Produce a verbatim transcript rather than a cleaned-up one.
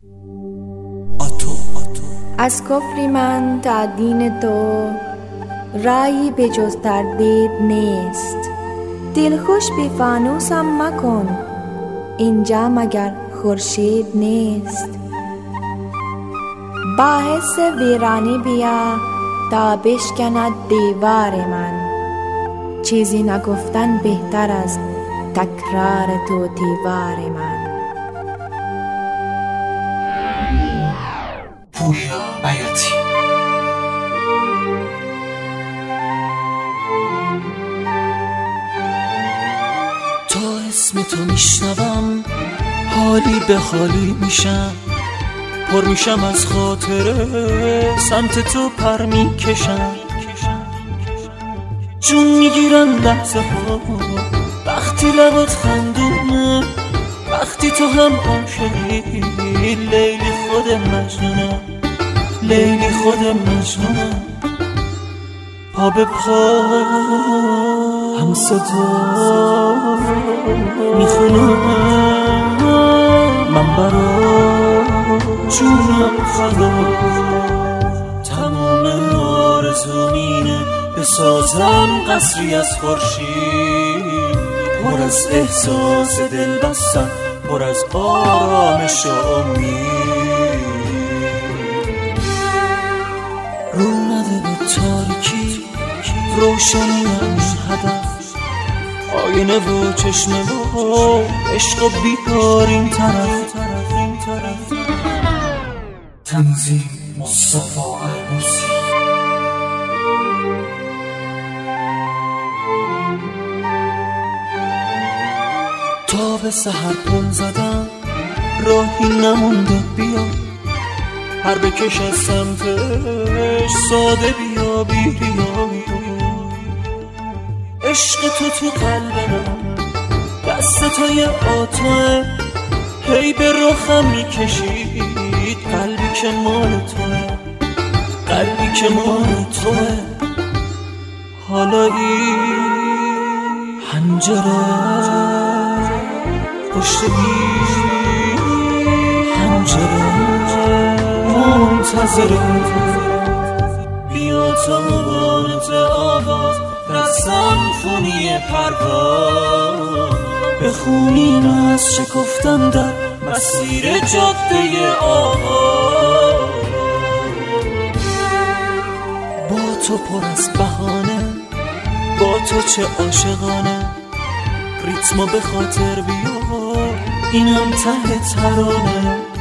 آتو آتو از کفری من تا دین تو رایی به جز تردید نیست. دلخوش به فانوسم مکن، اینجا مگر خورشید نیست. باعث ویرانی بیا تا بشکند دیوار من، چیزی نگفتن بهتر از تکرار تو دیوار من. پویا بیاتی تا اسم تو میشنوم حالی به حالی میشم، پر میشم از خاطره سمت تو پر میکشم. جون میگیرن لحظه ها وقتی لبات خندونه، وقتی تو هم عاشقی لیلی خود مجنونه، لیلی خود مجنونه. پا به پا هم صدا میخونه، من برا جونم فدا. تمام آرزومینه بسازم قصری از خورشید، پر از احساس دل بستن، پر از آرامش و امید. رو نده به تاریکی روشنی این هدف، آینه و چشمه و عشق و بیار این طرف. تنظیم مصطفی عبوسی. تا به سحر پل زدم راهی نمونده، بیا هر بکش از سمتش ساده بیا بیا. عشق تو تو قلب من دست توی آتوه، هی به رخم میکشید قلبی که مال توه، قلبی که مال توه. حالا این حنجره پشت این حنجره منتظره، بیا تا مبانت آواز در سمفونی پرواز بخونیم از شکفتن در مسیر جاده آواز. با تو پر از بهانه، با تو چه عاشقانه، ریتمو به خاطر بیار اینم ته ترانه.